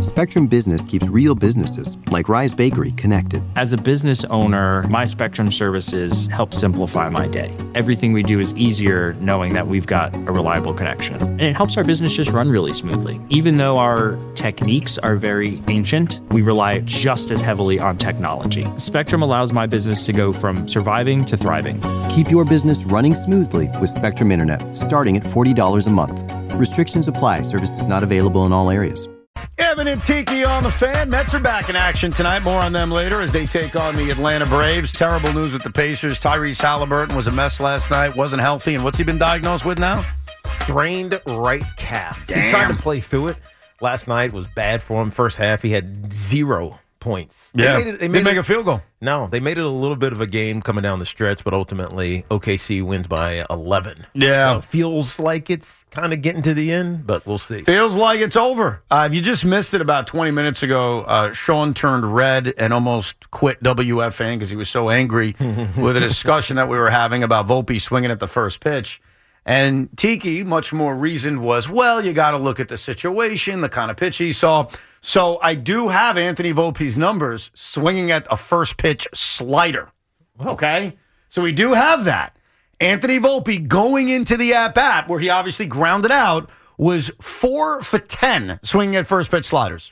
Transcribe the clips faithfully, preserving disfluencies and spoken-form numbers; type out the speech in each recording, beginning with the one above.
Spectrum Business keeps real businesses, like Rise Bakery, connected. As a business owner, my Spectrum services help simplify my day. Everything we do is easier knowing that we've got a reliable connection. And it helps our business just run really smoothly. Even though our techniques are very ancient, we rely just as heavily on technology. Spectrum allows my business to go from surviving to thriving. Keep your business running smoothly with Spectrum Internet, starting at forty dollars a month. Restrictions apply. Services not available in all areas. Evan and Tiki on the Fan. Mets are back in action tonight. More on them later as they take on the Atlanta Braves. Terrible news with the Pacers. Tyrese Halliburton was a mess last night, wasn't healthy. And what's he been diagnosed with now? Strained right calf. Damn. He tried to play through it. Last night was bad for him. First half, he had zero points. They yeah, made it, they made didn't it, make a field goal. No, they made it a little bit of a game coming down the stretch, but ultimately O K C wins by eleven. Yeah. So feels like it's kind of getting to the end, but we'll see. Feels like it's over. Uh, if you just missed it about twenty minutes ago, uh, Sean turned red and almost quit W F N because he was so angry with a discussion that we were having about Volpe swinging at the first pitch. And Tiki, much more reasoned, was, well, you got to look at the situation, the kind of pitch he saw. So I do have Anthony Volpe's numbers swinging at a first pitch slider. Okay? So we do have that. Anthony Volpe going into the at-bat, where he obviously grounded out, was four for ten swinging at first pitch sliders.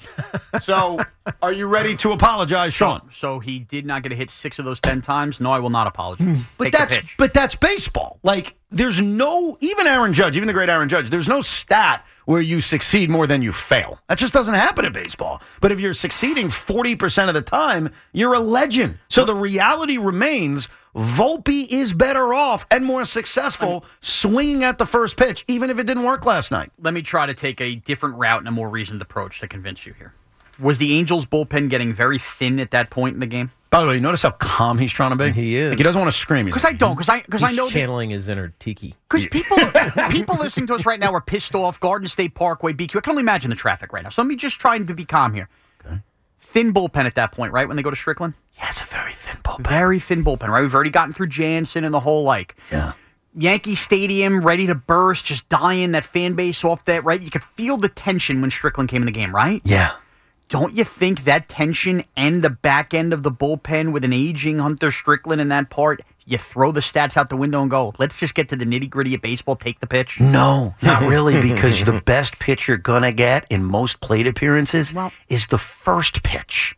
So are you ready to apologize, Sean? So he did not get a hit six of those ten times? No, I will not apologize. But Take that's the pitch. but that's baseball. Like, there's no, even Aaron Judge, even the great Aaron Judge, there's no stat where you succeed more than you fail. That just doesn't happen in baseball. But if you're succeeding forty percent of the time, you're a legend. So the reality remains, Volpe is better off and more successful swinging at the first pitch, even if it didn't work last night. Let me try to take a different route and a more reasoned approach to convince you here. Was the Angels' bullpen getting very thin at that point in the game? By the way, you notice how calm he's trying to be? He is. Like, he doesn't want to scream. Because I don't. Because I, cause I know He's channeling his inner Tiki. Because people, people listening to us right now are pissed off. Garden State Parkway, B Q. I can only imagine the traffic right now. So let me just try to be calm here. Okay. Thin bullpen at that point, right, when they go to Strickland? Yes, a very thin bullpen. Very thin bullpen, right? We've already gotten through Jansen and the whole, like, yeah. Yankee Stadium ready to burst, just dying, that fan base off that, right? You could feel the tension when Strickland came in the game, right? Yeah. Don't you think that tension and the back end of the bullpen with an aging Hunter Strickland in that part, you throw the stats out the window and go, let's just get to the nitty-gritty of baseball, take the pitch? No, not really, because the best pitch you're going to get in most plate appearances well, is the first pitch.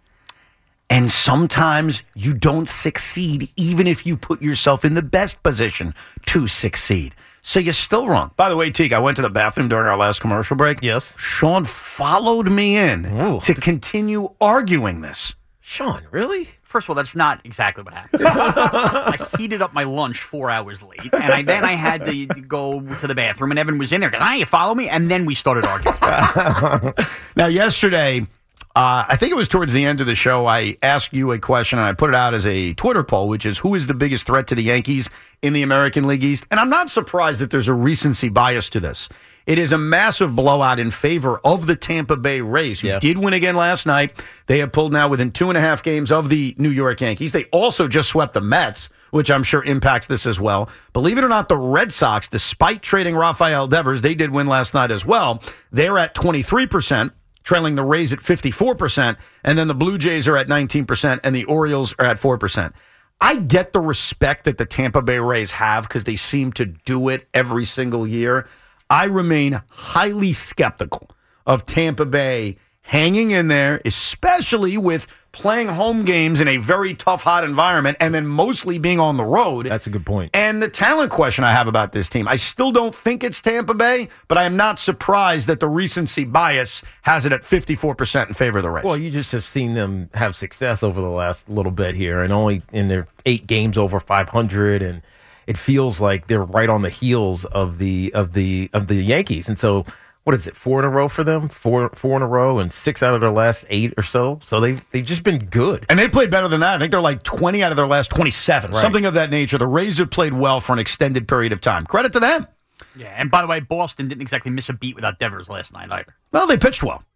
And sometimes you don't succeed even if you put yourself in the best position to succeed. So you're still wrong. By the way, Teague, I went to the bathroom during our last commercial break. Yes. Sean followed me in Ooh. to continue arguing this. Sean, really? First of all, that's not exactly what happened. I heated up my lunch four hours late, and I, then I had to go to the bathroom, and Evan was in there. Goes, ah, you follow me? And then we started arguing. Now, yesterday, uh, I think it was towards the end of the show, I asked you a question, and I put it out as a Twitter poll, which is, who is the biggest threat to the Yankees in the American League East? And I'm not surprised that there's a recency bias to this. It is a massive blowout in favor of the Tampa Bay Rays, who yeah. did win again last night. They have pulled now within two and a half games of the New York Yankees. They also just swept the Mets, which I'm sure impacts this as well. Believe it or not, the Red Sox, despite trading Rafael Devers, they did win last night as well. They're at twenty-three percent, trailing the Rays at fifty-four percent, and then the Blue Jays are at nineteen percent, and the Orioles are at four percent. I get the respect that the Tampa Bay Rays have because they seem to do it every single year. I remain highly skeptical of Tampa Bay hanging in there, especially with playing home games in a very tough, hot environment, and then mostly being on the road. That's a good point. And the talent question I have about this team, I still don't think it's Tampa Bay, but I am not surprised that the recency bias has it at fifty-four percent in favor of the Rays. Well, you just have seen them have success over the last little bit here, and only in their eight games over five hundred, and it feels like they're right on the heels of the of the of the Yankees. And so, what is it? Four in a row for them? Four four in a row, and six out of their last eight or so. So they've they've just been good. And they played better than that. I think they're like twenty out of their last twenty-seven, right. Something of that nature. The Rays have played well for an extended period of time. Credit to them. Yeah, and by the way, Boston didn't exactly miss a beat without Devers last night either. Well, they pitched well.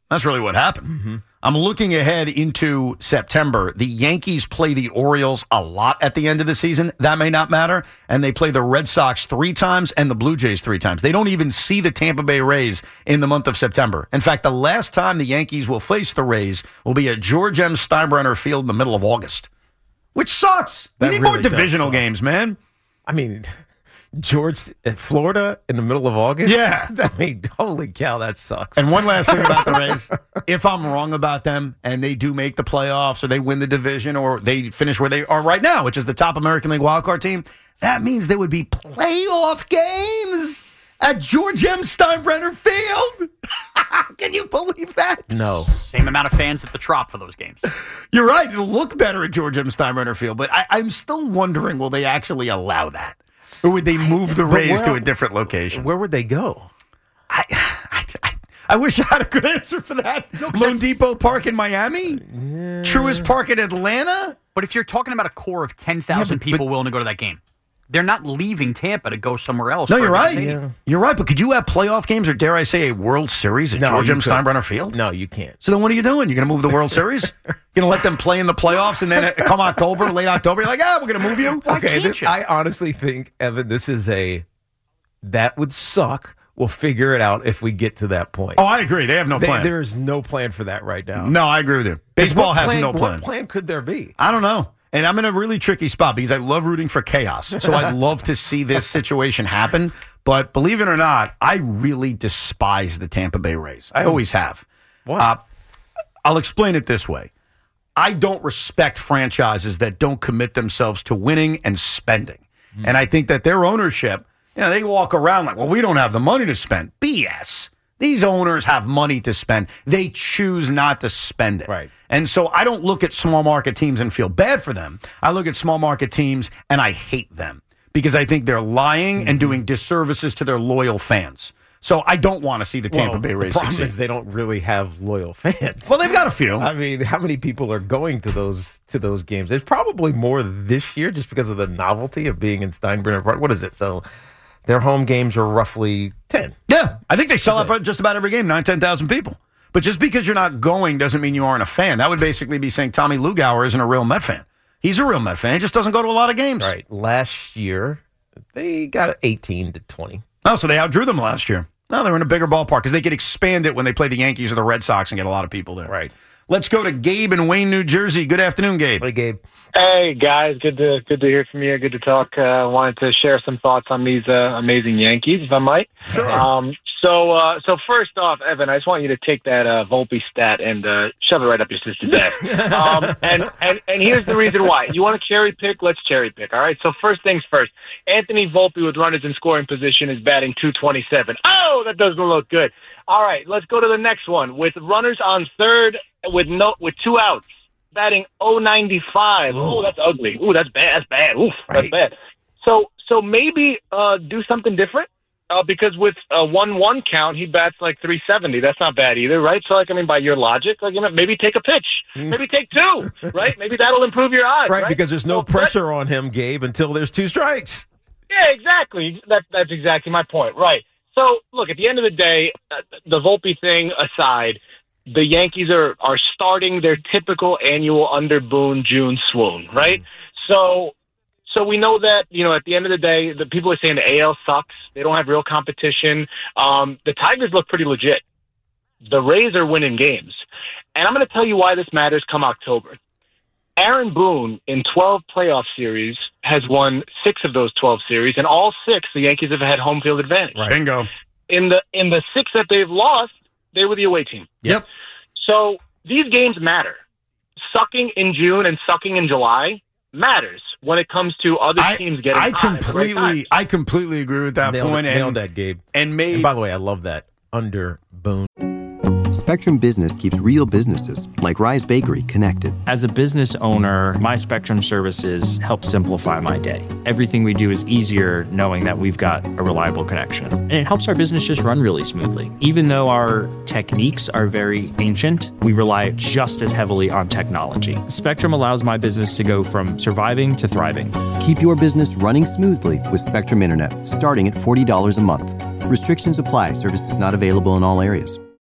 That's really what happened. Mm-hmm. I'm looking ahead into September. The Yankees play the Orioles a lot at the end of the season. That may not matter. And they play the Red Sox three times and the Blue Jays three times. They don't even see the Tampa Bay Rays in the month of September. In fact, the last time the Yankees will face the Rays will be at George M. Steinbrenner Field in the middle of August, which sucks. That we need really more does divisional suck. games, man. I mean, George, at Florida in the middle of August? Yeah. I mean, holy cow, that sucks. And one last thing about the Rays. If I'm wrong about them and they do make the playoffs or they win the division or they finish where they are right now, which is the top American League wildcard team, that means there would be playoff games at George M. Steinbrenner Field. Can you believe that? No. Same amount of fans at the Trop for those games. You're right. It'll look better at George M. Steinbrenner Field, but I, I'm still wondering, will they actually allow that? Or would they move the Rays to a different location? Where would they go? I, I, I, I wish I had a good answer for that. No, Lone Depot Park in Miami? Yeah. Truist Park in Atlanta? But if you're talking about a core of ten thousand Yeah, but- people but- willing to go to that game, they're not leaving Tampa to go somewhere else. No, for you're a right. stadium. Yeah. You're right, but could you have playoff games or, dare I say, a World Series at No, George you M. could- Steinbrenner Field? No, you can't. So then what are you doing? You're going to move the World Series? You're going to let them play in the playoffs and then uh, come October, late October, you're like, ah, we're going to move you? Why Okay, can't this, you? I honestly think, Evan, this is a that would suck. We'll figure it out if we get to that point. Oh, I agree. They have no They- plan. there is no plan for that right now. No, I agree with you. Baseball What has plan- no plan. What plan could there be? I don't know. And I'm in a really tricky spot because I love rooting for chaos. So I'd love to see this situation happen. But believe it or not, I really despise the Tampa Bay Rays. I always have. Why? Uh, I'll explain it this way. I don't respect franchises that don't commit themselves to winning and spending. Mm. And I think that their ownership, you know, they walk around like, well, we don't have the money to spend. B S. These owners have money to spend. They choose not to spend it. Right. And so I don't look at small market teams and feel bad for them. I look at small market teams and I hate them because I think they're lying mm-hmm. and doing disservices to their loyal fans. So I don't want to see the Tampa well, Bay Rays The problem succeed. is they don't really have loyal fans. Well, they've got a few. I mean, how many people are going to those to those games? There's probably more this year just because of the novelty of being in Steinbrenner Park. What is it? So their home games are roughly ten. Yeah, I think they sell out just about every game, nine, ten thousand people. But just because you're not going doesn't mean you aren't a fan. That would basically be saying Tommy Lugauer isn't a real Met fan. He's a real Met fan. He just doesn't go to a lot of games. Right. Last year, they got eighteen to twenty. Oh, so they outdrew them last year. No, they're in a bigger ballpark because they could expand it when they play the Yankees or the Red Sox and get a lot of people there. Right. Let's go to Gabe in Wayne, New Jersey. Good afternoon, Gabe. Hey, Gabe. Hey guys, good to good to hear from you. Good to talk. I uh, wanted to share some thoughts on these uh, amazing Yankees, if I might. Sure. Um, so, uh, so first off, Evan, I just want you to take that uh, Volpe stat and uh, shove it right up your sister's ass. um, and and and here's the reason why. You want to cherry pick? Let's cherry pick. All right. So first things first. Anthony Volpe with runners in scoring position is batting two twenty-seven. Oh, that doesn't look good. All right, let's go to the next one with runners on third with no with two outs. Batting oh ninety-five. Oh, that's ugly. Ooh, that's bad. That's bad. Oof, that's Right. bad. So, so maybe uh, do something different uh, because with a one-one count, he bats like three seventy. That's not bad either, right? So, like, I mean, by your logic, like, you know, maybe take a pitch, maybe take two, right? Maybe that'll improve your odds, Right, right? because there's no So that- pressure on him, Gabe, until there's two strikes. Yeah, exactly. That, that's exactly my point, right? So, look, at the end of the day, uh, the Volpe thing aside, the Yankees are, are starting their typical annual under Boone June swoon, right? So, so we know that, you know, at the end of the day, the people are saying the A L sucks. They don't have real competition. Um, the Tigers look pretty legit. The Rays are winning games. And I'm going to tell you why this matters come October. Aaron Boone in twelve playoff series has won six of those twelve series, and all six the Yankees have had home field advantage. Right. Bingo. In the in the six that they've lost, they were the away team. Yep. So these games matter. Sucking in June and sucking in July matters when it comes to other I, teams getting I hot at the right completely, time. I completely agree with that Nailed, point. it, and, nailed that, Gabe. And made. And by the way, I love that. Under Boone. Spectrum Business keeps real businesses, like Rise Bakery, connected. As a business owner, my Spectrum services help simplify my day. Everything we do is easier knowing that we've got a reliable connection. And it helps our business just run really smoothly. Even though our techniques are very ancient, we rely just as heavily on technology. Spectrum allows my business to go from surviving to thriving. Keep your business running smoothly with Spectrum Internet, starting at forty dollars a month. Restrictions apply. Services not available in all areas.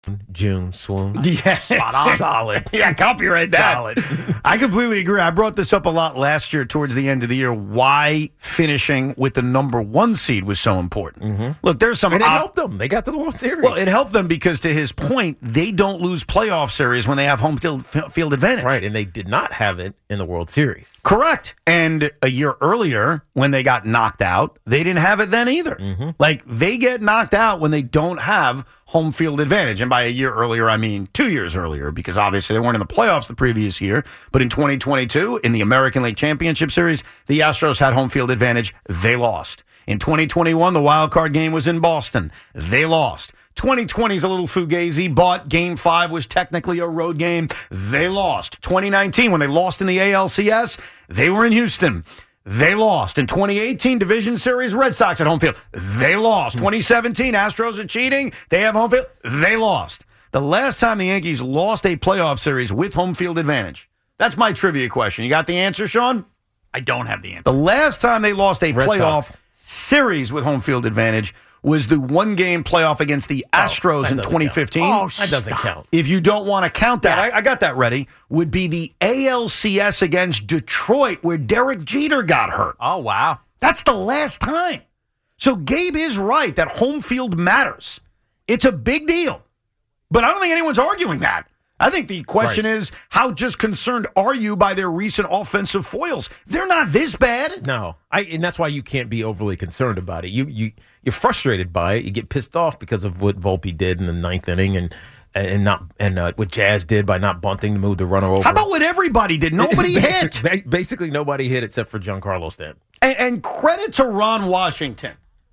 June swoon. Yeah. Solid. Yeah, copyright that. Solid. I completely agree. I brought this up a lot last year towards the end of the year, why finishing with the number one seed was so important. Mm-hmm. Look, there's some... And it op- helped them. They got to the World Series. Well, it helped them because, to his point, they don't lose playoff series when they have home field, field advantage. Right, and they did not have it in the World Series. Correct. And a year earlier, when they got knocked out, they didn't have it then either. Mm-hmm. Like, they get knocked out when they don't have home field advantage. And by a year earlier, I mean two years earlier, because obviously they weren't in the playoffs the previous year. But in twenty twenty-two, in the American League Championship Series, the Astros had home field advantage. They lost. In twenty twenty-one, the wild card game was in Boston. They lost. twenty twenty is a little fugazi, but Game five was technically a road game. They lost. twenty nineteen, when they lost in the A L C S, they were in Houston. They lost. In twenty eighteen, Division Series, Red Sox at home field. They lost. twenty seventeen, Astros are cheating. They have home field. They lost. The last time the Yankees lost a playoff series with home field advantage. That's my trivia question. You got the answer, Sean? I don't have the answer. The last time they lost a Red playoff Sox. series with home field advantage was the one-game playoff against the Astros that in doesn't twenty fifteen. count. That doesn't count. If you don't want to count that, Yeah. I, I got that ready, would be the A L C S against Detroit where Derek Jeter got hurt. Oh, wow. That's the last time. So Gabe is right that home field matters. It's a big deal. But I don't think anyone's arguing that. I think the question Right. is, how just concerned are you by their recent offensive foils? They're not this bad. No, I and that's why you can't be overly concerned about it. You you you're frustrated by it. You get pissed off because of what Volpe did in the ninth inning and and not and uh, what Jazz did by not bunting to move the runner over. How about what everybody did? Nobody hit. Basic- Basically, nobody hit except for Giancarlo Stanton. And, and credit to Ron Washington.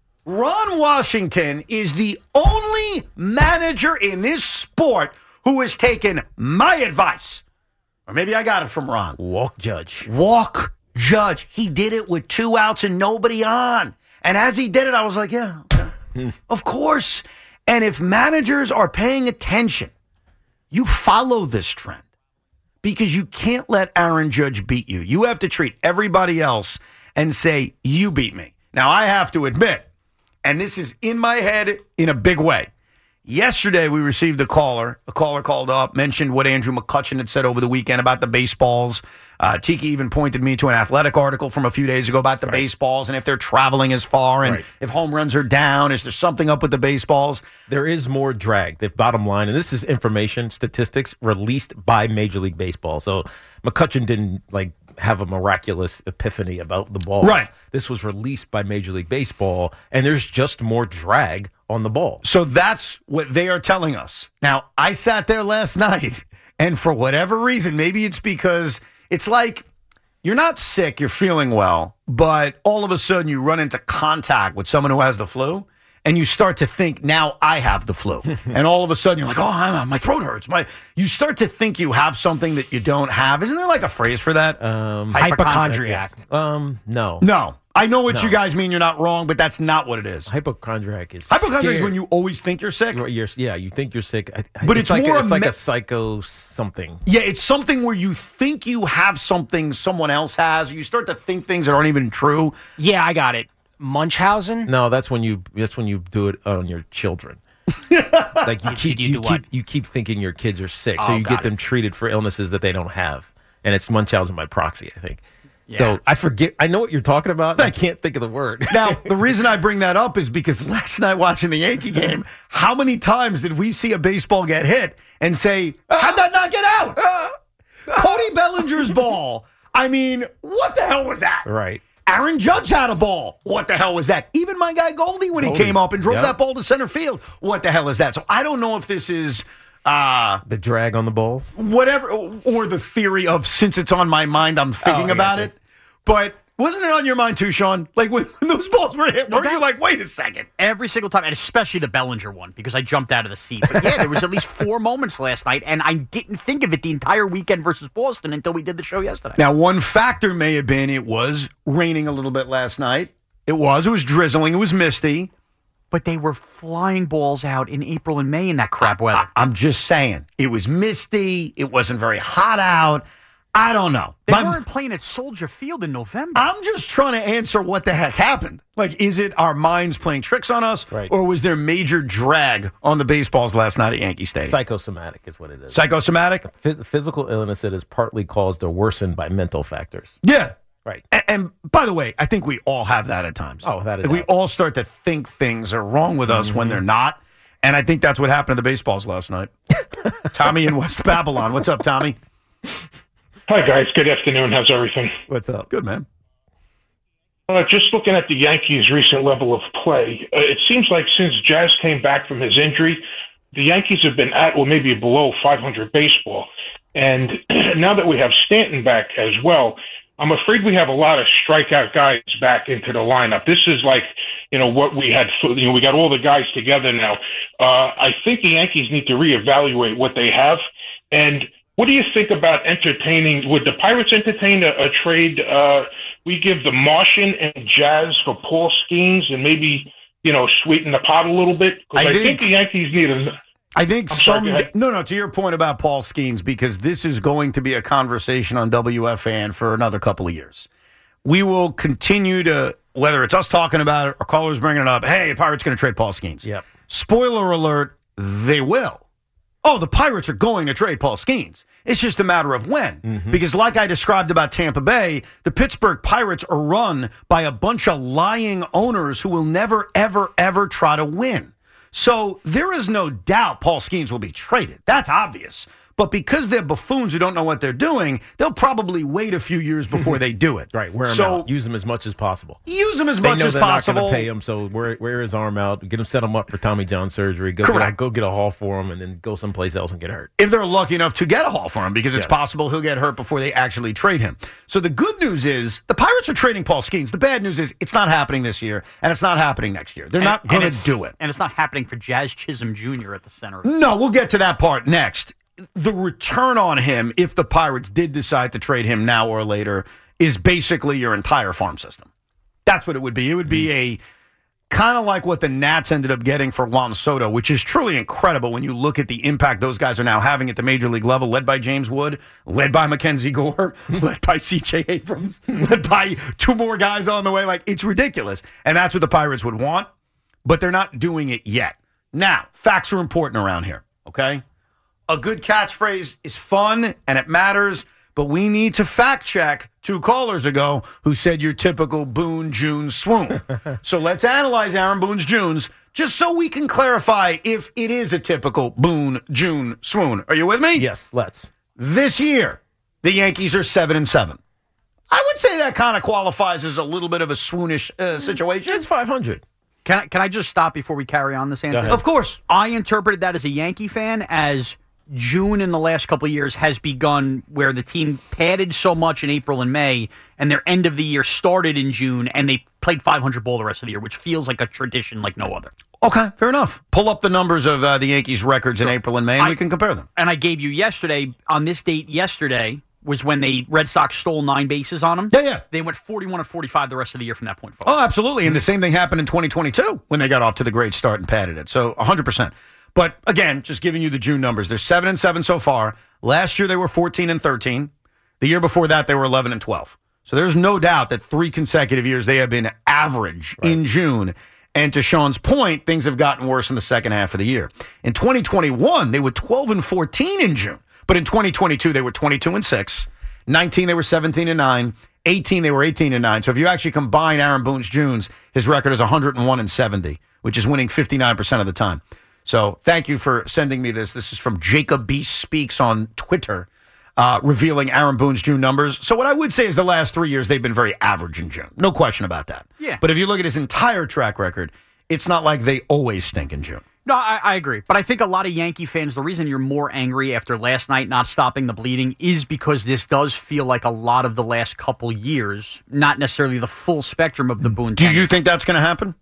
Ron Washington is the only manager in this sport who has taken my advice. Or maybe I got it from Ron. Walk Judge. Walk Judge. He did it with two outs and nobody on. And as he did it, I was like, yeah, okay. Of course. And if managers are paying attention, you follow this trend. Because you can't let Aaron Judge beat you. You have to treat everybody else and say, you beat me. Now, I have to admit, and this is in my head in a big way. Yesterday, we received a caller. A caller called up, mentioned what Andrew McCutchen had said over the weekend about the baseballs. Uh, Tiki even pointed me to an Athletic article from a few days ago about the right. baseballs and if they're traveling as far and right. if home runs are down, is there something up with the baseballs? There is more drag. The bottom line, and this is information, statistics released by Major League Baseball. So McCutchen didn't like have a miraculous epiphany about the ball. Right. This was released by Major League Baseball, and there's just more drag on the ball. So that's what they are telling us. Now, I sat there last night, and for whatever reason, maybe it's because it's like you're not sick, you're feeling well, but all of a sudden you run into contact with someone who has the flu, and you start to think, now I have the flu. And all of a sudden you're like, oh, I'm, my throat hurts. My, You start to think you have something that you don't have. Isn't there like a phrase for that? Um, Hypochondriac. Um, no. No. I know what No. you guys mean. You're not wrong, but that's not what it is. Hypochondriac is Hypochondriac is scared. when you always think you're sick. You're, yeah, you think you're sick. I- But it's like more a, it's a like me- a psycho something. Yeah, it's something where you think you have something someone else has. You start to think things that aren't even true. Yeah, I got it. Munchausen? No, that's when you that's when you do it on your children. Like you keep you you, do keep what? you keep thinking your kids are sick, so Oh, you got get it. them treated for illnesses that they don't have, and it's Munchausen by proxy, I think. So I forget. I know what you're talking about. I can't think of the word. Now, the reason I bring that up is because last night watching the Yankee game, how many times did we see a baseball get hit and say, how'd that not get out? Cody Bellinger's ball. I mean, what the hell was that? Right. Aaron Judge had a ball. What the hell was that? Even my guy Goldie, when Goldie. he came up and drove Yep. that ball to center field, what the hell is that? So I don't know if this is uh, The drag on the ball. whatever, or the theory of since it's on my mind, I'm thinking Oh, I about gotcha. it. But wasn't it on your mind too, Sean? Like when, when those balls were hit, weren't you like, wait a second? Every single time, and especially the Bellinger one, because I jumped out of the seat. But yeah, there was at least four moments last night, and I didn't think of it the entire weekend versus Boston until we did the show yesterday. Now, one factor may have been it was raining a little bit last night. It was. It was drizzling. It was misty. But they were flying balls out in April and May in that crap weather. I, I'm just saying. It was misty. It wasn't very hot out. I don't know. They My- weren't playing at Soldier Field in November. I'm just trying to answer what the heck happened. Like, is it our minds playing tricks on us, Right. or was there major drag on the baseballs last night at Yankee Stadium? Psychosomatic is what it is. Psychosomatic? Phys- physical illness that is partly caused or worsened by mental factors. Yeah. Right. And, and by the way, I think we all have that at times. Oh, without a Like, we doubt. all start to think things are wrong with us when they're not. And I think that's what happened to the baseballs last night. Tommy in West Babylon. What's up, Tommy? Hi, guys. Good afternoon. How's everything? What's up? Good, man. Uh, just looking at the Yankees' recent level of play, uh, it seems like since Jazz came back from his injury, the Yankees have been at or maybe below five hundred baseball. And now that we have Stanton back as well, I'm afraid we have a lot of strikeout guys back into the lineup. This is like, you know, what we had, you know, we got all the guys together now. Uh, I think the Yankees need to reevaluate what they have. And what do you think about entertaining, would the Pirates entertain a, a trade? Uh, we give the Martian and Jazz for Paul Skeens and maybe, you know, sweeten the pot a little bit? Because I I, think- think the Yankees need a... I think I'm sorry, some. go ahead. No, no, to your point about Paul Skeens, because this is going to be a conversation on W F A N for another couple of years. We will continue to, whether it's us talking about it or callers bringing it up, hey, Pirates going to trade Paul Skeens. Yep. Spoiler alert, they will. Oh, the Pirates are going to trade Paul Skeens. It's just a matter of when. Mm-hmm. Because like I described about Tampa Bay, the Pittsburgh Pirates are run by a bunch of lying owners who will never, ever, ever try to win. So there is no doubt Paul Skeens will be traded. That's obvious. But because they're buffoons who don't know what they're doing, they'll probably wait a few years before they do it. Right. Wear him so out. Use them as much as possible. use them as They much know as they're possible. not going to pay him, so wear, wear his arm out. Get him, set him up for Tommy John surgery. Go get, a, Correct. go get a haul for him, and then go someplace else and get hurt. If they're lucky enough to get a haul for him, because it's Yes. possible he'll get hurt before they actually trade him. So the good news is the Pirates are trading Paul Skeens. The bad news is it's not happening this year, and it's not happening next year. They're And- not and going to it's- do it. And it's not happening for Jazz Chisholm Junior at the center of it. No, we'll get to that part next. The return on him, if the Pirates did decide to trade him now or later, is basically your entire farm system. That's what it would be. It would be a kind of like what the Nats ended up getting for Juan Soto, which is truly incredible when you look at the impact those guys are now having at the major league level, led by James Wood, led by Mackenzie Gore, led by C J Abrams, led by two more guys on the way. Like, it's ridiculous. And that's what the Pirates would want, but they're not doing it yet. Now, facts are important around here, okay? A good catchphrase is fun and it matters, but we need to fact check two callers ago who said your typical Boone June swoon. So let's analyze Aaron Boone's Junes just so we can clarify if it is a typical Boone June swoon. Are you with me? Yes, let's. This year, the Yankees are seven and seven. I would say that kind of qualifies as a little bit of a swoonish uh, situation. It's five hundred. Can I, can I just stop before we carry on this answer? ahead. Of course. I interpreted that as a Yankee fan as June in the last couple of years has begun where the team padded so much in April and May, and their end of the year started in June, and they played five hundred ball the rest of the year, which feels like a tradition like no other. Okay, fair enough. Pull up the numbers of uh, the Yankees' records in April and May, and I- we can compare them. And I gave you yesterday, on this date yesterday, was when the Red Sox stole nine bases on them. Yeah, yeah. They went forty-one and forty-five the rest of the year from that point forward. Oh, absolutely. And the same thing happened in twenty twenty-two when they got off to the great start and padded it. So one hundred percent. But again, just giving you the June numbers. They're seven and seven so far. Last year they were fourteen and thirteen. The year before that they were eleven and twelve. So there's no doubt that three consecutive years they have been average right. in June. And to Sean's point, things have gotten worse in the second half of the year. In twenty twenty-one, they were twelve and fourteen in June. But in twenty twenty-two, they were twenty-two and six. nineteen, they were seventeen and nine. eighteen, they were eighteen and nine. So if you actually combine Aaron Boone's Junes, his record is one hundred one and seventy, which is winning fifty-nine percent of the time. So thank you for sending me this. This is from Jacob B. Speaks on Twitter, uh, revealing Aaron Boone's June numbers. So what I would say is the last three years, they've been very average in June. No question about that. Yeah. But if you look at his entire track record, it's not like they always stink in June. No, I, I agree. But I think a lot of Yankee fans, the reason you're more angry after last night not stopping the bleeding is because this does feel like a lot of the last couple years, not necessarily the full spectrum of the Boone Do tenure. you think that's going to happen?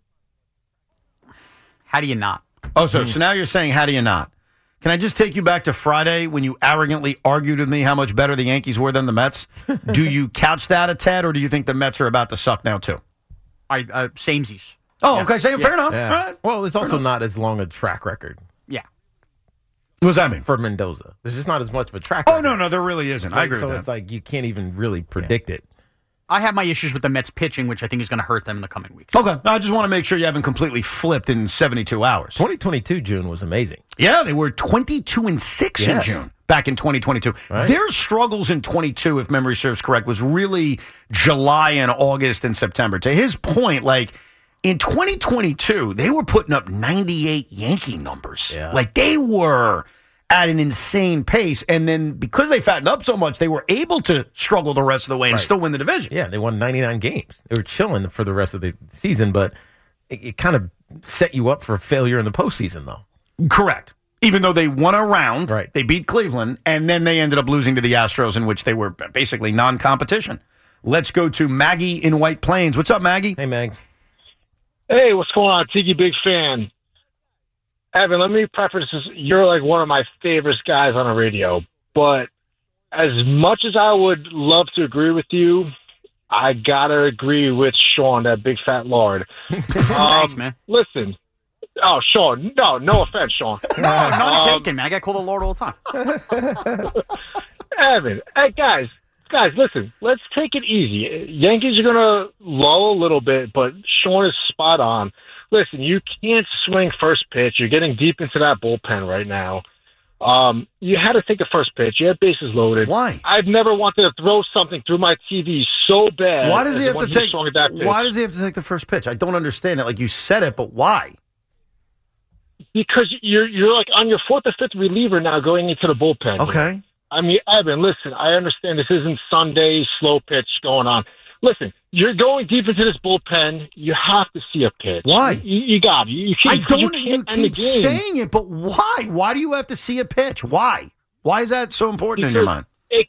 How do you not? Oh, so, so now you're saying, how do you not? Can I just take you back to Friday when you arrogantly argued with me how much better the Yankees were than the Mets? Do you couch that a tad, or do you think the Mets are about to suck now, too? I uh, Samesies. Oh, Yeah. okay, say, fair enough. Yeah. All right. Well, it's also not as long a track record. Yeah. What does that mean? For Mendoza. There's just not as much of a track Oh, record. no, no, there really isn't. So, I agree so with it's that. like you can't even really predict it. I have my issues with the Mets pitching, which I think is going to hurt them in the coming weeks. Okay. I just want to make sure you haven't completely flipped in seventy-two hours. twenty twenty-two June was amazing. Yeah, they were twenty-two and six in Yes. June back in twenty twenty-two. Right. Their struggles in twenty-two, if memory serves correct, was really July and August and September. To his point, like in twenty twenty-two, they were putting up ninety-eight Yankee numbers. Yeah. Like they were at an insane pace. And then because they fattened up so much, they were able to struggle the rest of the way and Right. still win the division. Yeah, they won ninety-nine games. They were chilling for the rest of the season, but it, it kind of set you up for failure in the postseason, though. Correct. Even though they won a round, Right. they beat Cleveland, and then they ended up losing to the Astros, in which they were basically non-competition. Let's go to Maggie in White Plains. What's up, Maggie? Hey, Mag. Hey, what's going on? Tiki, big fan. Evan, let me preface this. You're like one of my favorite guys on the radio, but as much as I would love to agree with you, I gotta agree with Sean, that big fat lord. um, Thanks, man. Listen. Oh, Sean. No, no offense, Sean. No, not Um, taken, man. I got called the Lord all the time. Evan, hey, guys. Guys, listen, let's take it easy. Yankees are going to lull a little bit, but Sean is spot on. Listen, you can't swing first pitch. You're getting deep into that bullpen right now. Um, you had to take the first pitch. You had bases loaded. Why? I've never wanted to throw something through my T V so bad. Why does as he have when to take? swung at that pitch. Why does he have to take the first pitch? I don't understand it. Like you said it, but why? Because you're you're like on your fourth or fifth reliever now going into the bullpen. Okay. I mean, Evan, listen, I understand this isn't Sunday slow pitch going on. Listen, you're going deep into this bullpen. You have to see a pitch. Why? You, you got it. You I can't, don't. You, You, can't end the keep game. saying it, but why? Why do you have to see a pitch? Why? Why is that so important in your mind? It,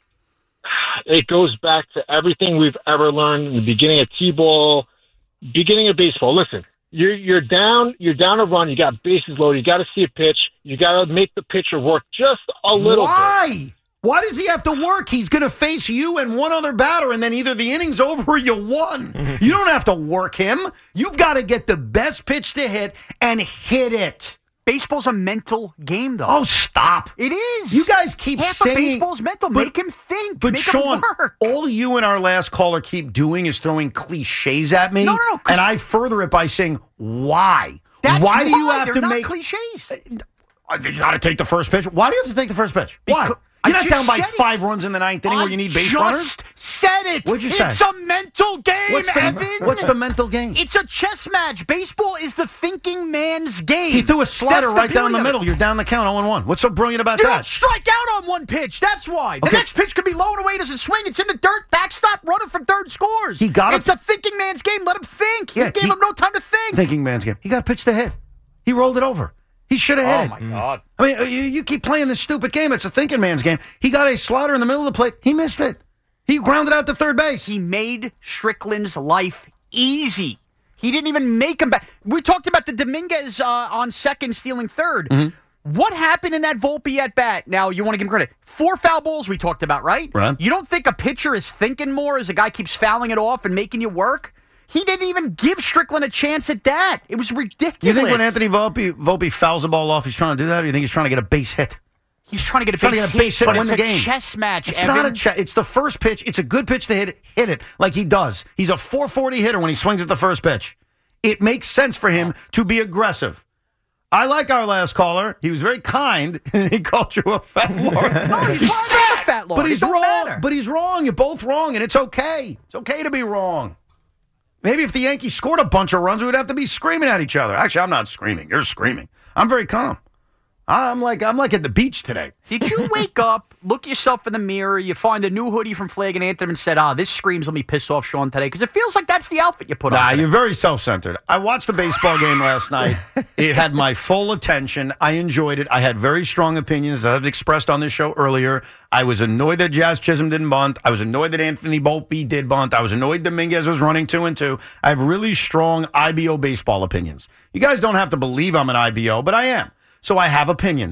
it goes back to everything we've ever learned in the beginning of T-ball, beginning of baseball. Listen, you're you're down. You're down a run. You got bases loaded. You got to see a pitch. You got to make the pitcher work just a little bit. Why? Why does he have to work? He's going to face you and one other batter, and then either the inning's over or you won. You don't have to work him. You've got to get the best pitch to hit and hit it. Baseball's a mental game, though. Oh, stop. It is. You guys keep Half saying... of baseball's mental. but- Make him think. But Make Sean, him work. all you and our last caller keep doing is throwing cliches at me. No, no, no, 'cause- And I further it by saying, why? That's why do you why have they're to not make... cliches? Uh, You got to take the first pitch. Why do you have to take the first pitch? Why? Because- You're I not just down by said it. five runs in the ninth inning where you need base I runners? just said it. What'd you it's say? a mental game, What's the, Evan. what's the mental game? It's a chess match. Baseball is the thinking man's game. He threw a slider That's right down beauty the of it. middle. You're down the count oh and one. What's so brilliant about You that? don't strike out on one pitch. That's why. The Okay. next pitch could be low and away, doesn't swing. It's in the dirt. Backstop, running from third scores. He got It's it. a thinking man's game. Let him think. Yeah, he gave he- him no time to think. Thinking man's game. He got a pitch to hit. He rolled it over. He should have hit Oh, it. my God. I mean, uh, you, you keep playing this stupid game. It's a thinking man's game. He got a slider in the middle of the plate. He missed it. He grounded out to third base. He made Strickland's life easy. He didn't even make him back. We talked about the Dominguez uh, on second stealing third. Mm-hmm. What happened in that Volpe at bat? Now, you want to give him credit. Four foul balls we talked about, right? Right. You don't think a pitcher is thinking more as a guy keeps fouling it off and making you work? He didn't even give Strickland a chance at that. It was ridiculous. You think when Anthony Volpe, Volpe fouls the ball off, he's trying to do that? Or you think he's trying to get a base hit? He's trying to get a Trying base, to get a base hit but and win it's the a game. chess match, It's Evan. not a check. It's the first pitch. It's a good pitch to hit. Hit it like he does. He's a four forty hitter when he swings at the first pitch. It makes sense for him to be aggressive. I like our last caller. He was very kind, and he called you a fat lord. No, he's not a fat lord. But It he's don't wrong. matter. But he's wrong. You're both wrong, and it's okay. It's okay to be wrong. Maybe if the Yankees scored a bunch of runs, we would have to be screaming at each other. Actually, I'm not screaming. You're screaming. I'm very calm. I'm like I'm like at the beach today. Did you wake up, look yourself in the mirror, you find a new hoodie from Flag and Anthem and said, ah, this screams, let me piss off Sean today? Because it feels like that's the outfit you put Nah, on today. you're very self-centered. I watched the baseball game last night. It had my full attention. I enjoyed it. I had very strong opinions that I've expressed on this show earlier. I was annoyed that Jazz Chisholm didn't bunt. I was annoyed that Anthony Volpe did bunt. I was annoyed Dominguez was running two and two. I have really strong I B O baseball opinions. You guys don't have to believe I'm an I B O, but I am. So I have opinions.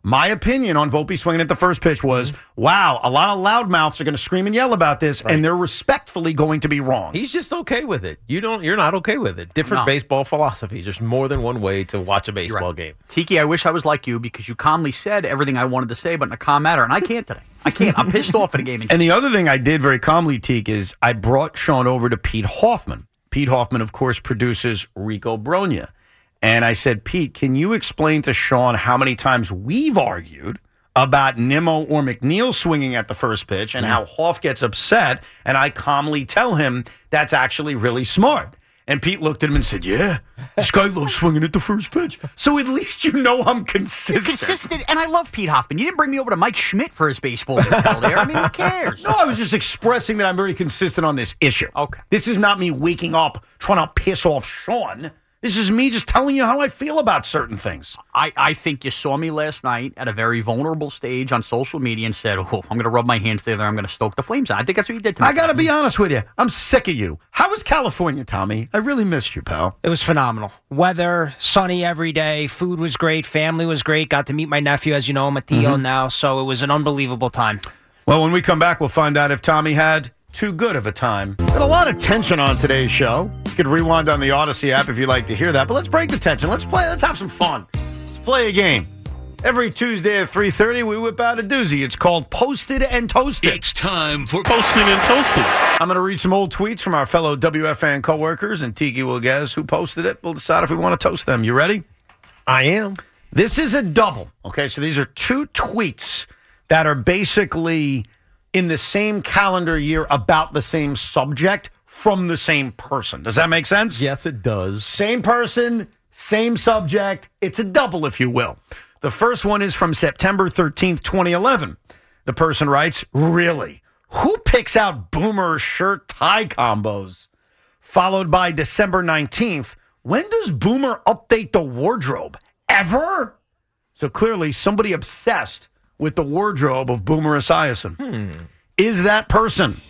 My opinion on Volpe swinging at the first pitch was, Mm-hmm. wow, a lot of loudmouths are going to scream and yell about this, Right. and they're respectfully going to be wrong. He's just okay with it. You don't. You're not okay with it. Different No. baseball philosophies. There's more than one way to watch a baseball right. game. Tiki, I wish I was like you because you calmly said everything I wanted to say, but in a calm manner, and I can't today. I can't. I'm pissed off at a game. And the other thing I did very calmly, Teak, is I brought Sean over to Pete Hoffman. Pete Hoffman, of course, produces Rico Bronya. And I said, Pete, can you explain to Sean how many times we've argued about Nimmo or McNeil swinging at the first pitch and how Hoff gets upset, and I calmly tell him that's actually really smart. And Pete looked at him and said, yeah, this guy loves swinging at the first pitch. So at least you know I'm consistent. You're consistent, and I love Pete Hoffman. You didn't bring me over to Mike Schmidt for his baseball intel there. I mean, who cares? No, I was just expressing that I'm very consistent on this issue. Okay. This is not me waking up trying to piss off Sean. This is me just telling you how I feel about certain things. I, I think you saw me last night at a very vulnerable stage on social media and said, oh, I'm going to rub my hands together. I'm going to stoke the flames out. I think that's what you did to me. I got to be honest with you. I'm sick of you. How was California, Tommy? I really missed you, pal. It was phenomenal. Weather, sunny every day. Food was great. Family was great. Got to meet my nephew, as you know, I'm a Theo Mm-hmm. now. So it was an unbelievable time. Well, when we come back, we'll find out if Tommy had too good of a time. Got a lot of tension on today's show. You could rewind on the Odyssey app if you'd like to hear that. But let's break the tension. Let's play. Let's have some fun. Let's play a game. Every Tuesday at three thirty, we whip out a doozy. It's called Posted and Toasted. It's time for Posted and Toasted. I'm going to read some old tweets from our fellow W F A N coworkers, and Tiki will guess who posted it. We'll decide if we want to toast them. You ready? I am. This is a double. Okay, so these are two tweets that are basically in the same calendar year about the same subject from the same person. Does that make sense? Yes, it does. Same person, same subject. It's a double, if you will. The first one is from September thirteenth, twenty eleven. The person writes, really? Who picks out boomer shirt tie combos? Followed by December nineteenth. When does Boomer update the wardrobe? Ever? So clearly somebody obsessed with the wardrobe of Boomer Esiason. Hmm. Is that person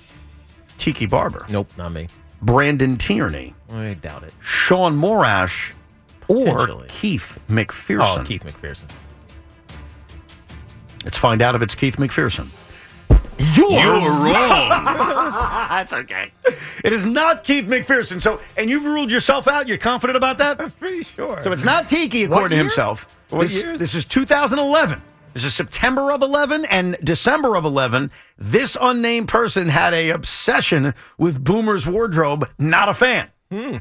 Tiki Barber? Nope, not me. Brandon Tierney? I doubt it. Sean Morash? Or Potentially. Keith McPherson? Oh, Keith McPherson. Let's find out if it's Keith McPherson. You're wrong. That's okay. It is not Keith McPherson. So, and you've ruled yourself out. You're confident about that? I'm pretty sure. So it's not Tiki, according to year? himself. What this, years? this is two thousand eleven. This is September of eleven and December of eleven. This unnamed person had a obsession with Boomer's wardrobe. Not a fan. Hmm.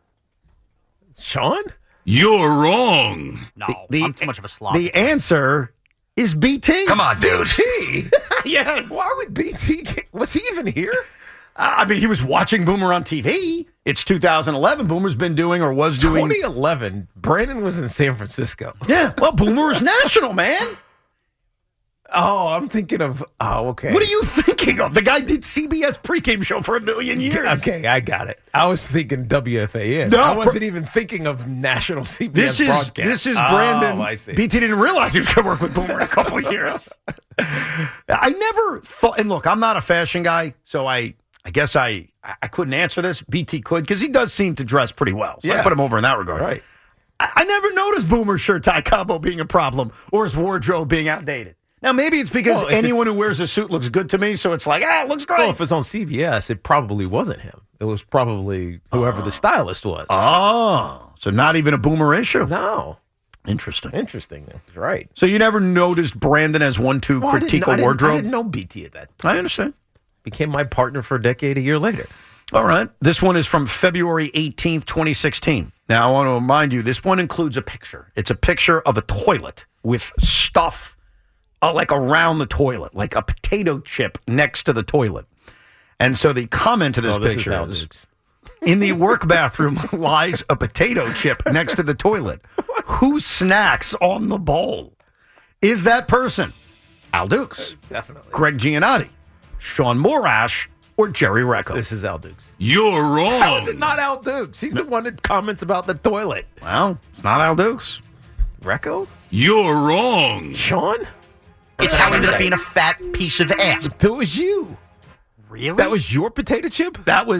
Sean? You're wrong. No, The- I'm too much of a slob. The answer is B T. Come on, dude. T? Yes. Why would B T get, was he even here? I mean, he was watching Boomer on T V. It's two thousand eleven. Boomer's been doing or was doing. twenty eleven, Brandon was in San Francisco. Yeah. Well, Boomer is national, man. Oh, I'm thinking of, oh, okay. What are you thinking of? The guy did C B S pregame show for a million years. Okay, I got it. I was thinking W F A N. No, I wasn't br- even thinking of national C B S This is broadcast. this is Oh, Brandon. I see. B T didn't realize he was going to work with Boomer in a couple of years. I never thought. And look, I'm not a fashion guy, so I I guess I I couldn't answer this. B T could because he does seem to dress pretty well. So I Yeah. put him over in that regard. Right. I, I never noticed Boomer's shirt tie combo being a problem or his wardrobe being outdated. Now maybe it's because Well, if anyone who wears a suit looks good to me, so it's like ah, it looks great. Well, if it's on C B S, it probably wasn't him. It was probably whoever the stylist was. Oh, so not even a Boomer issue. no. Interesting. Interesting. That's right. So you never noticed Brandon as one to Well, I didn't- critique I a didn't- wardrobe? I didn't know B T at that. I understand. Became my partner for a decade a year later. All right. This one is from February eighteenth, twenty sixteen. Now, I want to remind you, this one includes a picture. It's a picture of a toilet with stuff uh, like around the toilet, like a potato chip next to the toilet. And so the comment to this, Oh, this picture is Al is, Dukes. in the work bathroom lies a potato chip next to the toilet. Who snacks on the bowl? Is that person Al Dukes, Definitely. Greg Giannotti, Sean Morash, or Jerry Recco? This is Al Dukes. You're wrong. How is it not Al Dukes? He's the one that comments about the toilet. Well, it's not Al Dukes. Recco? You're wrong. Sean? It's how he ended up being a fat piece of ass. That was you. Really? That was your potato chip? That was, I,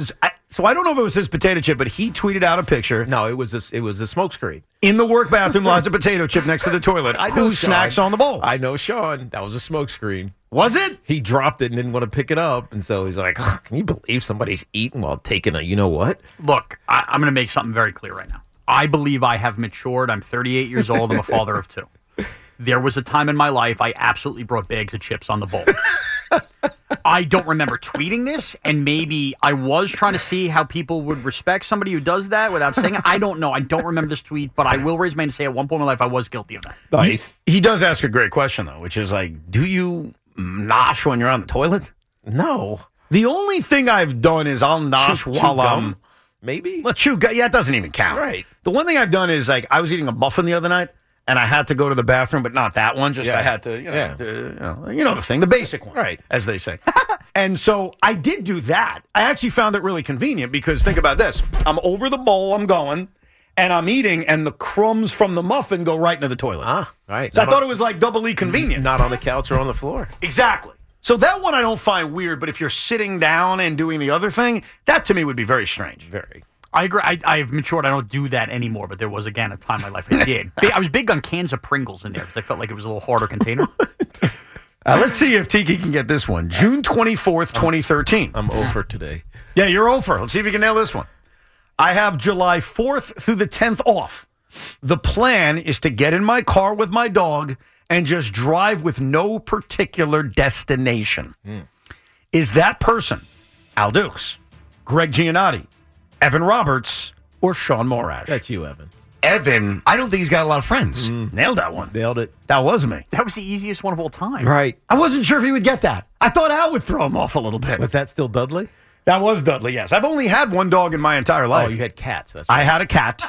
so I don't know if it was his potato chip, but he tweeted out a picture. No, it was a, it was a smoke screen. In the work bathroom lies a potato chip next to the toilet. I know, Who Sean. snacks on the bowl? I know, Sean. That was a smoke screen. Was it? He dropped it and didn't want to pick it up, and so he's like, oh, "Can you believe somebody's eating while taking a you know what?" Look, I, I'm going to make something very clear right now. I believe I have matured. I'm thirty-eight years old. I'm a father of two. There was a time in my life I absolutely brought bags of chips on the bowl. I don't remember tweeting this, and maybe I was trying to see how people would respect somebody who does that without saying it. I don't know. I don't remember this tweet, but I will raise my hand and say at one point in my life I was guilty of that. Nice. He, he does ask a great question, though, which is like, do you nosh when you're on the toilet? No. The only thing I've done is I'll nosh Chew- while chew I'm... gum? Maybe? Well, chew gum. Yeah, it doesn't even count. Right. The one thing I've done is, like, I was eating a muffin the other night, and I had to go to the bathroom, but not that one. Just Yeah. I had to, you know, Yeah. to, you know, you know the thing, the basic one, Right. as they say. And so I did do that. I actually found it really convenient because think about this. I'm over the bowl, I'm going, and I'm eating, and the crumbs from the muffin go right into the toilet. Ah, right. So I Not thought on- it was like doubly convenient. Not on the couch or on the floor. Exactly. So that one I don't find weird, but if you're sitting down and doing the other thing, that to me would be very strange. Very. I agree. I, I've matured. I don't do that anymore, but there was, again, a time in my life I did. Big- I was big on cans of Pringles in there because I felt like it was a little harder container. Uh, let's see if Tiki can get this one. June twenty-fourth, twenty thirteen. I'm over today. Yeah, you're over. Let's see if you can nail this one. I have July fourth through the tenth off. The plan is to get in my car with my dog and just drive with no particular destination. Mm. Is that person Al Dukes, Greg Giannotti, Evan Roberts, or Sean Morash? That's you, Evan. Evan, I don't think he's got a lot of friends. Mm. Nailed that one. Nailed it. That was me. That was the easiest one of all time. Right. I wasn't sure if he would get that. I thought Al would throw him off a little bit. Was that still Dudley? That was Dudley, yes. I've only had one dog in my entire life. Oh, you had cats. That's I right. had a cat.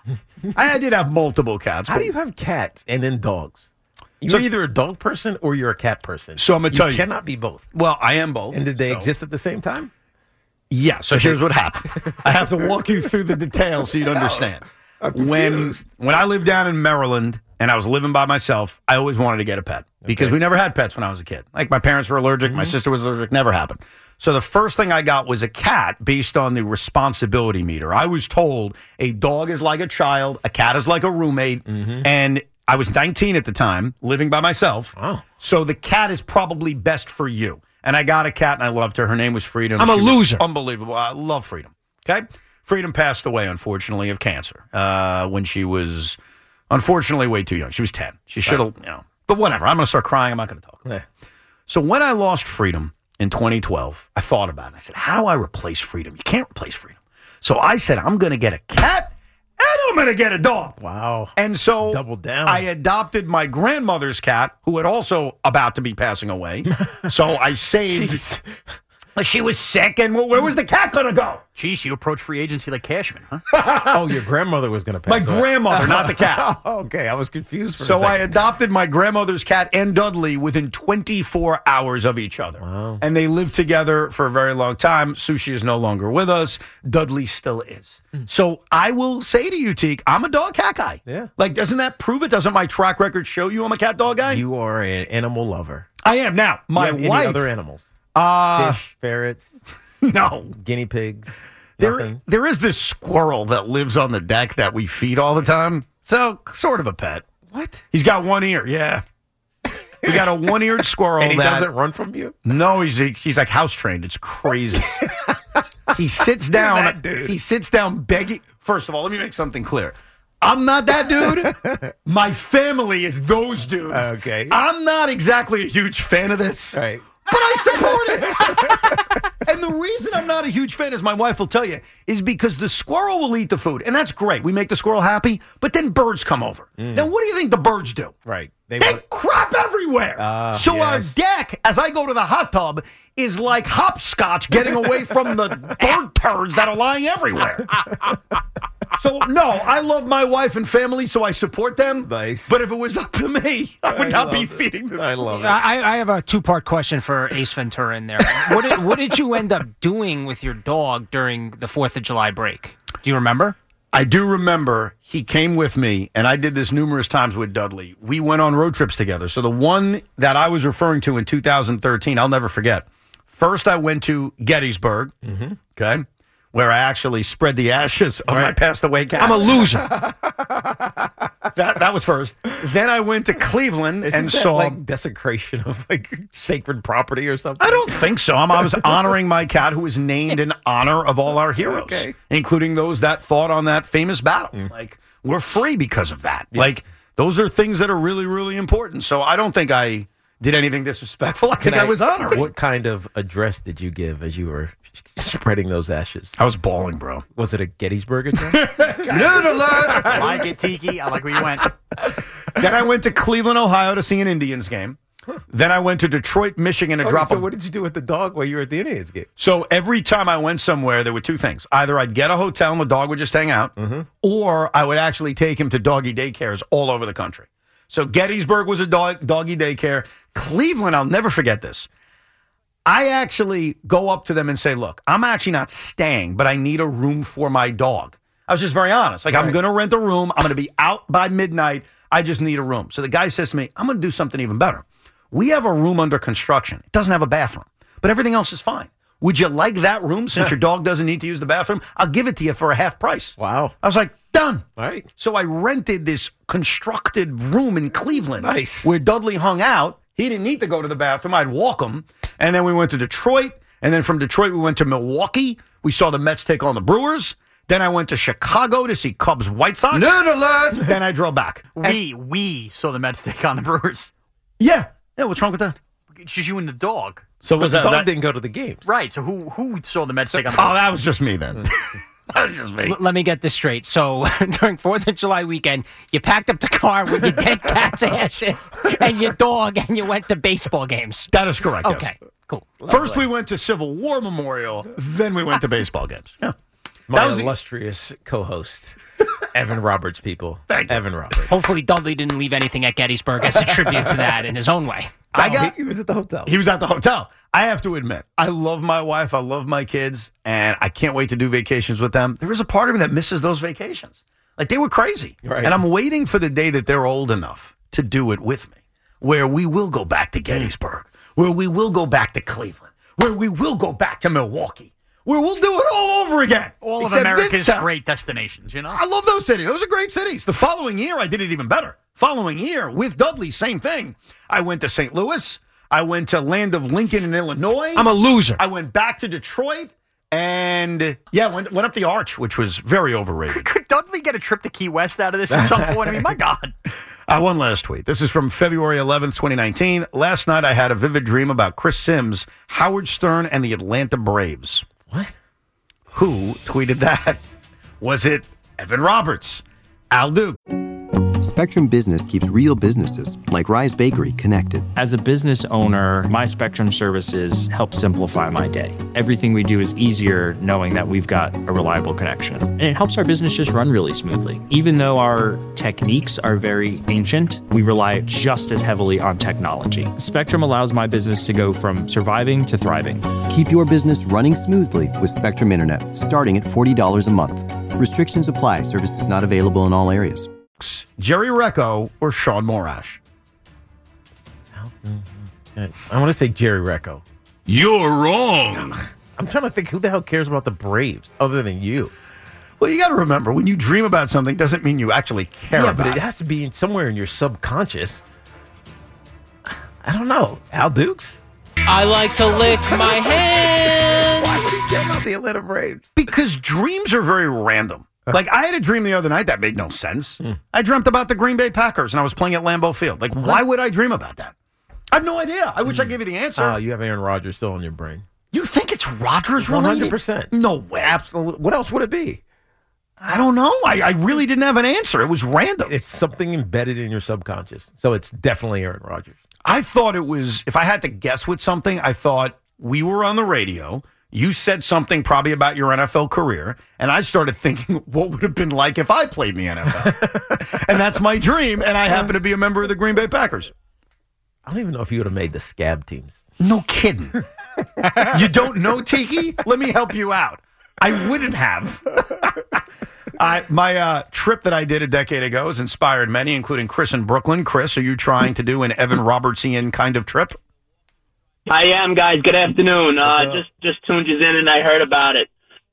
I, I did have multiple cats. How but- do you have cats and then dogs? You're So- either a dog person or you're a cat person. So I'm gonna tell you. You cannot be both. Well, I am both. And did they so- exist at the same time? Yeah, so here's what happened. I have to walk you through the details so you'd understand. When confused. when I lived down in Maryland and I was living by myself, I always wanted to get a pet because Okay. we never had pets when I was a kid. Like my parents were allergic, my sister was allergic, never happened. So the first thing I got was a cat based on the responsibility meter. I was told a dog is like a child, a cat is like a roommate, and I was nineteen at the time, living by myself. Wow. So the cat is probably best for you. And I got a cat and I loved her. Her name was Freedom. I'm a She was loser. Unbelievable. I love Freedom. Okay? Freedom passed away, unfortunately, of cancer uh, when she was, unfortunately, way too young. She was ten. She should have, you know. But whatever. I'm going to start crying. I'm not going to talk. Yeah. So when I lost Freedom in twenty twelve, I thought about it. I said, how do I replace Freedom? You can't replace Freedom. So I said, I'm going to get a cat and I'm going to get a dog. Wow. And so Double down. I adopted my grandmother's cat, who had also about to be passing away. So I saved. She was sick, and where was the cat going to go? Jeez, you approach free agency like Cashman, huh? Oh, your grandmother was going to pass My away. grandmother, not the cat. Okay, I was confused for So a I second. adopted my grandmother's cat and Dudley within twenty-four hours of each other. Wow. And they lived together for a very long time. Sushi is no longer with us. Dudley still is. So I will say to you, Teak, I'm a dog cat guy. Yeah. Like, doesn't that prove it? Doesn't my track record show you I'm a cat dog guy? You are an animal lover. I am. Now, my You have wife. Any other animals? uh, Fish, ferrets, no. guinea pigs. There, Nothing? there is this squirrel that lives on the deck that we feed all the time. So, sort of a pet. What? He's got one ear. Yeah. We got a one-eared squirrel And he that doesn't run from you? No, he's he's like house trained. It's crazy. He sits down. that dude. He sits down begging. First of all, let me make something clear. I'm not that dude. My family is those dudes. Okay. I'm not exactly a huge fan of this, Right. but I support it. And the reason I'm not a huge fan, as my wife will tell you, is because the squirrel will eat the food, and that's great. We make the squirrel happy, but then birds come over. Now, what do you think the birds do? Right. They, They want- crap everywhere. Ah, so our yes. deck, as I go to the hot tub, is like hopscotch getting away from the bird turds that are lying everywhere. So, no, I love my wife and family, so I support them. Nice. But if it was up to me, I would I not be love it. feeding this. I love it. I, I have a two-part question for Ace Ventura in there. What did, what did you end up doing with your dog during the fourth of July break? Do you remember? I do remember he came with me, and I did this numerous times with Dudley. We went on road trips together. So the one that I was referring to in two thousand thirteen, I'll never forget. First, I went to Gettysburg. Okay. where I actually spread the ashes of my Right. passed away cat. I'm a loser. that that was first. Then I went to Cleveland Isn't and that saw. like desecration of like sacred property or something? I don't think so. I'm, I was honoring my cat, who was named in honor of all our heroes, Okay. including those that fought on that famous battle. Like, we're free because of that. Like, those are things that are really, really important. So I don't think I did anything disrespectful. I think I, was honoring. What kind of address did you give as you were spreading those ashes? I was bawling, bro. Was it a Gettysburg address? I like it, Tiki. I like where you went. Then I went to Cleveland, Ohio to see an Indians game. Then I went to Detroit, Michigan to Oh, drop so a what did you do with the dog while you were at the Indians game? So every time I went somewhere, there were two things. Either I'd get a hotel and the dog would just hang out, or I would actually take him to doggy daycares all over the country. So Gettysburg was a dog, doggy daycare. Cleveland, I'll never forget this. I actually go up to them and say, look, I'm actually not staying, but I need a room for my dog. I was just very honest. Like, I'm Right. going to rent a room. I'm going to be out by midnight. I just need a room. So the guy says to me, I'm going to do something even better. We have a room under construction. It doesn't have a bathroom, but everything else is fine. Would you like that room since Yeah. your dog doesn't need to use the bathroom? I'll give it to you for a half price. Wow. I was like, done. All right. So I rented this constructed room in Cleveland. Nice. Where Dudley hung out. He didn't need to go to the bathroom. I'd walk him. And then we went to Detroit. And then from Detroit, we went to Milwaukee. We saw the Mets take on the Brewers. Then I went to Chicago to see Cubs White Sox. Nerd alert! Then I drove back. We we saw the Mets take on the Brewers. Yeah. Yeah, what's wrong with that? It's just you and the dog. So But was the that, dog that- didn't go to the games. Right. So who who saw the Mets take on the Oh, Brewers? that was just me then. that was just me. L- let me get this straight. So during Fourth of July weekend, you packed up the car with your dead cat's ashes and your dog, and you went to baseball games. That is correct. yes. Okay, cool. First, we went to Civil War Memorial. Then we went to baseball games. Yeah. My That was the- illustrious co-host, Evan Roberts, people. Thank you. Evan Roberts. Hopefully, Dudley didn't leave anything at Gettysburg as a tribute to that in his own way. I got. he, he was at the hotel. He was at the hotel. I have to admit, I love my wife. I love my kids, and I can't wait to do vacations with them. There is a part of me that misses those vacations. Like, they were crazy. Right. And I'm waiting for the day that they're old enough to do it with me, where we will go back to Gettysburg, where we will go back to Cleveland, where we will go back to Milwaukee, where we'll do it all over again. All of Except this America's time- great destinations, you know? I love those cities. Those are great cities. The following year, I did it even better. Following year, with Dudley, same thing. I went to Saint Louis. I went to Land of Lincoln in Illinois. I'm a loser. I went back to Detroit. And, yeah, went, went up the Arch, which was very overrated. Could Dudley get a trip to Key West out of this at some point? I mean, my God. Uh, one last tweet. This is from February eleventh, twenty nineteen. Last night, I had a vivid dream about Chris Sims, Howard Stern, and the Atlanta Braves. What? Who tweeted that? Was it Evan Roberts? Al Duke? Spectrum Business keeps real businesses, like Rise Bakery, connected. As a business owner, my Spectrum services help simplify my day. Everything we do is easier knowing that we've got a reliable connection. And it helps our business just run really smoothly. Even though our techniques are very ancient, we rely just as heavily on technology. Spectrum allows my business to go from surviving to thriving. Keep your business running smoothly with Spectrum Internet, starting at forty dollars a month. Restrictions apply. Services not available in all areas. Jerry Recco or Sean Morash? I want to say Jerry Recco. You're wrong. I'm trying to think who the hell cares about the Braves other than you. Well, you got to remember, when you dream about something, doesn't mean you actually care yeah, about but it it. has to be in- somewhere in your subconscious. I don't know. Al Dukes? I like to lick my hands. Why would you care about the Atlanta Braves? Because dreams are very random. Like, I had a dream the other night that made no sense. I dreamt about the Green Bay Packers, and I was playing at Lambeau Field. Like, why would I dream about that? I have no idea. I wish I gave you the answer. Oh, you have Aaron Rodgers still in your brain. You think it's Rodgers one related? hundred percent. No way. Absolutely. What else would it be? I don't know. I, I really didn't have an answer. It was random. It's something embedded in your subconscious. So it's definitely Aaron Rodgers. I thought it was, if I had to guess with something, I thought we were on the radio. You said something probably about your N F L career, and I started thinking, what would it have been like if I played in the N F L? And that's my dream, and I happen to be a member of the Green Bay Packers. I don't even know if you would have made the scab teams. No kidding. You don't know, Tiki? Let me help you out. I wouldn't have. I, my uh, trip that I did a decade ago has inspired many, including Chris in Brooklyn. Chris, are you trying to do an Evan Robertsian kind of trip? I am, guys. Good afternoon. Uh, What's up? just just tuned you in and I heard about it.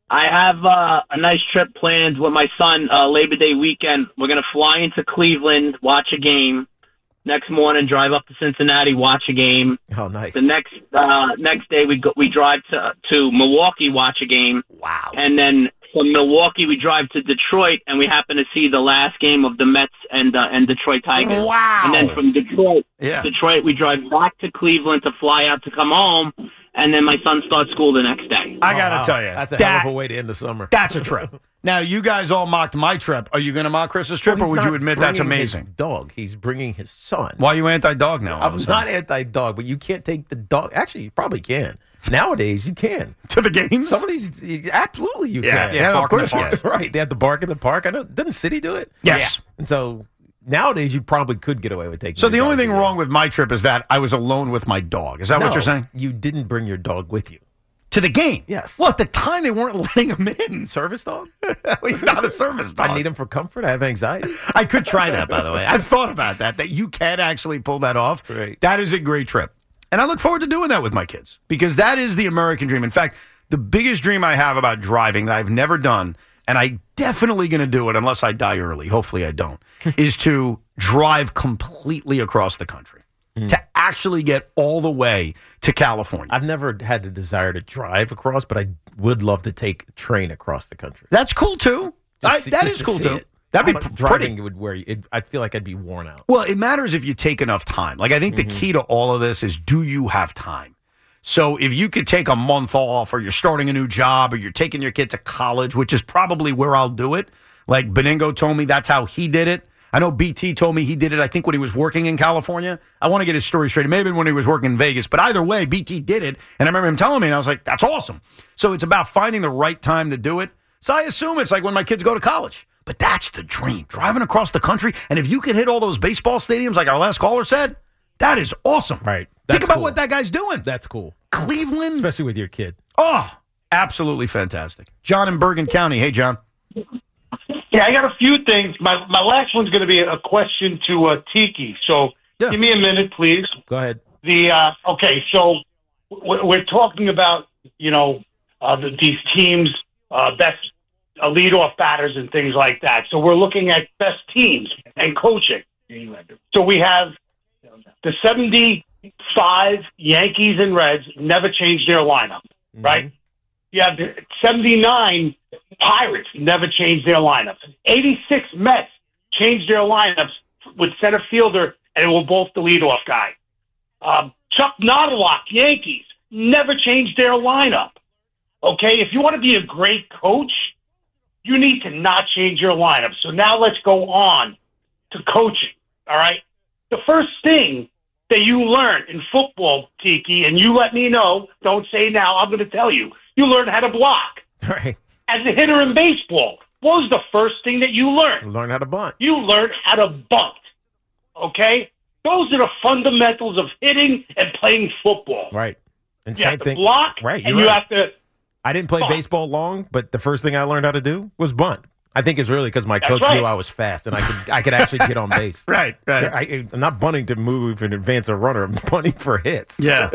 I have uh, a nice trip planned with my son uh, Labor Day weekend. We're going to fly into Cleveland, watch a game. Next morning, drive up to Cincinnati, watch a game. Oh, nice. The next uh, next day, we go, we drive to to Milwaukee, watch a game. Wow. And then from Milwaukee, we drive to Detroit, and we happen to see the last game of the Mets and uh, and Detroit Tigers. Wow. And then from Detroit, Yeah. Detroit, we drive back to Cleveland to fly out to come home, and then my son starts school the next day. I got to Oh, wow. tell you. That's a that, hell of a way to end the summer. That's a trip. Now, you guys all mocked my trip. Are you going to mock Chris's trip, Well, or he's would not you admit that's bringing his amazing? dog. He's bringing his son. Why are you anti-dog now? all of I'm a sudden? not anti-dog, but you can't take the dog. Actually, you probably can. Nowadays, you can. To the games? Some of these, absolutely, you Yeah, can. yeah, of bark in the course you park. can. Right. They have the bark in the park. I know. Doesn't City do it? Yes. And so nowadays, you probably could get away with taking. So your the only dog thing with you. wrong with my trip is that I was alone with my dog. Is that what No, you're saying? You didn't bring your dog with you. To the game? Yes. Well, at the time, they weren't letting him in. Service dog? He's not a service dog. I need him for comfort. I have anxiety. I could try that, by the way. I've thought about that, that you can actually pull that off. Right. That is a great trip. And I look forward to doing that with my kids because that is the American dream. In fact, the biggest dream I have about driving that I've never done, and I definitely going to do it unless I die early, hopefully I don't, is to drive completely across the country. To actually get all the way to California. I've never had the desire to drive across, but I would love to take a train across the country. That's cool, too. Just I, see- that just is to cool, see too. it. That'd be How pr- much driving pretty. would wear you. It, I feel like I'd be worn out. Well, it matters if you take enough time. Like, I think the key to all of this is, do you have time? So if you could take a month off, or you're starting a new job, or you're taking your kid to college, which is probably where I'll do it. Like Beningo told me that's how he did it. I know B T told me he did it, I think, when he was working in California. I want to get his story straight. It may have been when he was working in Vegas. But either way, B T did it. And I remember him telling me, and I was like, that's awesome. So it's about finding the right time to do it. So I assume it's like when my kids go to college. But that's the dream, driving across the country. And if you could hit all those baseball stadiums like our last caller said, that is awesome. Right. Think That's about cool. what that guy's doing. That's cool. Cleveland. Especially with your kid. Oh, absolutely fantastic. John in Bergen County. Hey, John. Yeah, I got a few things. My my last one's going to be a question to uh, Tiki. So Yeah. give me a minute, please. Go ahead. The uh, okay, so we're we're talking about you know uh, the, these teams, uh, best uh, leadoff batters and things like that. So we're looking at best teams and coaching. So we have the seventy-five Yankees and Reds never changed their lineup, right? You have the seventy-nine Pirates never changed their lineups. eighty-six Mets changed their lineups with center fielder, and it were both the leadoff guy. Um, Chuck Nottalock, Yankees, never changed their lineup. Okay, if you want to be a great coach, you need to not change your lineup. So now let's go on to coaching, all right? The first thing that you learn in football, Tiki, and you let me know, don't say now, I'm going to tell you, you learn how to block. Right. As a hitter in baseball, what was the first thing that you learned? Learn how to bunt. You learned how to bunt, okay? Those are the fundamentals of hitting and playing football. Right. And You same have to thing. block, Right. and You're you right. have to I didn't play bunt. baseball long, but the first thing I learned how to do was bunt. I think it's really because my That's coach right. knew I was fast and I could I could actually get on base. Right, right. I, I'm not bunting to move and advance a runner. I'm bunting for hits. Yeah.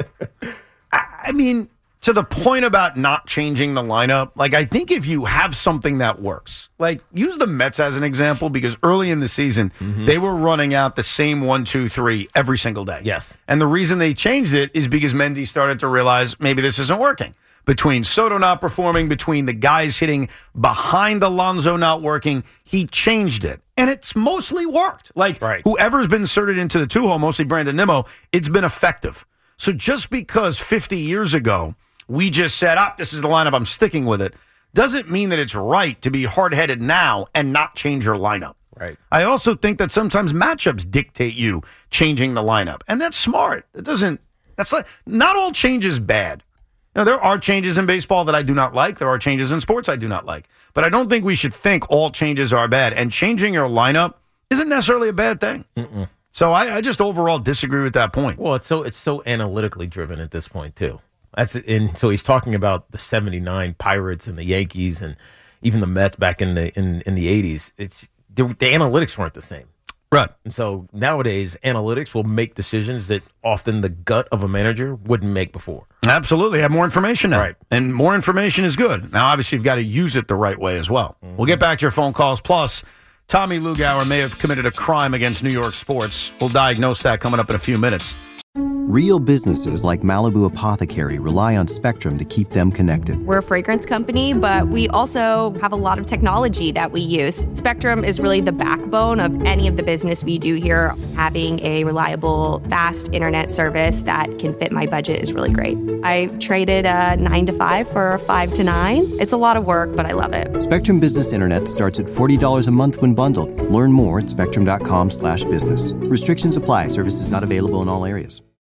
I, I mean, to the point about not changing the lineup, like, I think if you have something that works, like, use the Mets as an example, because early in the season, they were running out the same one, two, three every single day. Yes. And the reason they changed it is because Mendy started to realize maybe this isn't working. Between Soto not performing, between the guys hitting behind Alonso not working, he changed it. And it's mostly worked. Like, Right. whoever's been inserted into the two-hole, mostly Brandon Nimmo, it's been effective. So just because fifty years ago we just said, ah, this is the lineup, I'm sticking with it, doesn't mean that it's right to be hard-headed now and not change your lineup. Right. I also think that sometimes matchups dictate you changing the lineup. And that's smart. It doesn't, that's like, not all change is bad. Now, there are changes in baseball that I do not like. There are changes in sports I do not like. But I don't think we should think all changes are bad. And changing your lineup isn't necessarily a bad thing. Mm-mm. So I, I just overall disagree with that point. Well, it's so it's so analytically driven at this point too. That's and so he's talking about the seventy-nine Pirates and the Yankees and even the Mets back in the in, in the eighties. It's the, the analytics weren't the same. Right. And so nowadays analytics will make decisions that often the gut of a manager wouldn't make before. Absolutely. Have more information now. Right. And more information is good. Now, obviously, you've got to use it the right way as well. Mm-hmm. We'll get back to your phone calls. Plus, Tommy Lugauer may have committed a crime against New York sports. We'll diagnose that coming up in a few minutes. Real businesses like Malibu Apothecary rely on Spectrum to keep them connected. We're a fragrance company, but we also have a lot of technology that we use. Spectrum is really the backbone of any of the business we do here. Having a reliable, fast internet service that can fit my budget is really great. I traded a nine to five for a five to nine. It's a lot of work, but I love it. Spectrum Business Internet starts at forty dollars a month when bundled. Learn more at spectrum dot com slash business. Restrictions apply. Services not available in all areas.